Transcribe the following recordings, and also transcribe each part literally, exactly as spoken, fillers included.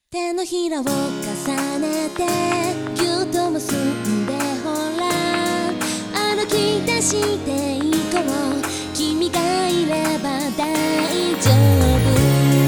手のひらを重ねてぎゅっと結んでほら歩き出していこう君がいれば大丈夫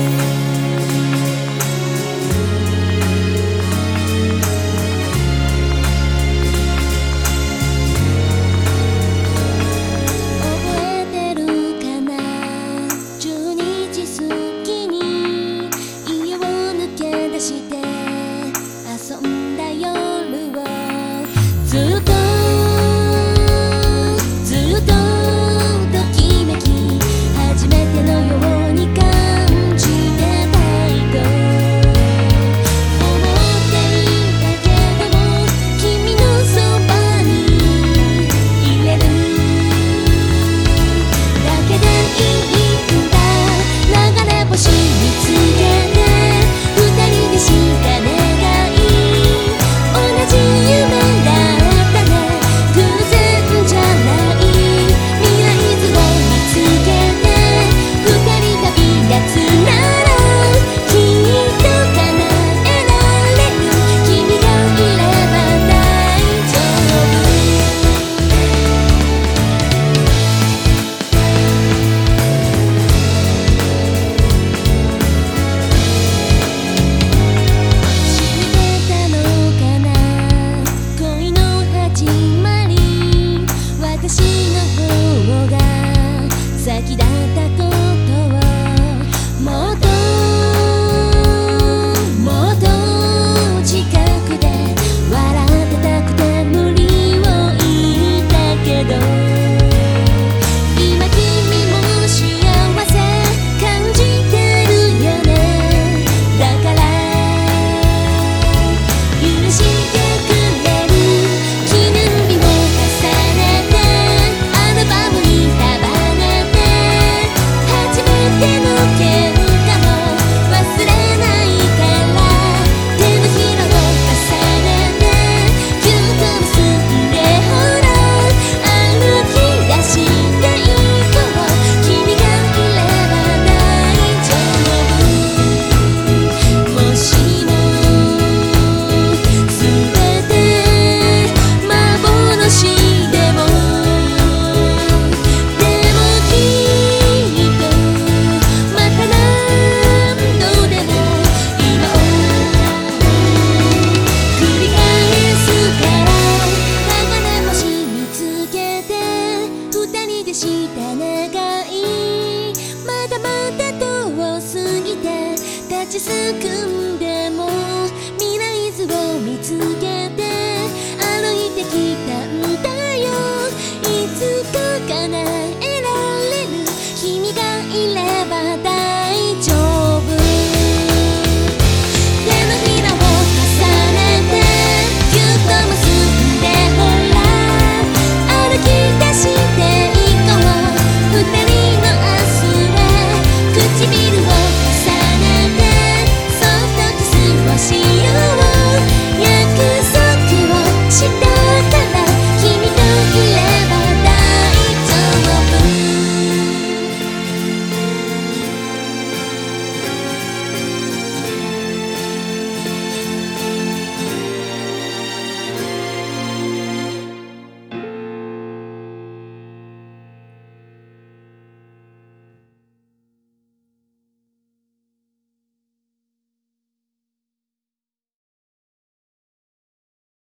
ずっとずっとときめき初めてのように感じてたいと思っていたけども君のそばにいれるだけでいいんだ流れ星見つけて二人でした願い同じ夢先だったことをもっともっと近くで笑ってたくて無理を言ったけど今君も幸せ感じてるよねだから許してくれる記念日を重ねてアルバムに束ねて手の喧嘩も忘れないから手のひらを重ねてぎゅっと結んでほら歩き出していこう君がいれば大丈夫もしも全て幻でもでもきっとした願いまだまだ遠すぎて立ちすくんで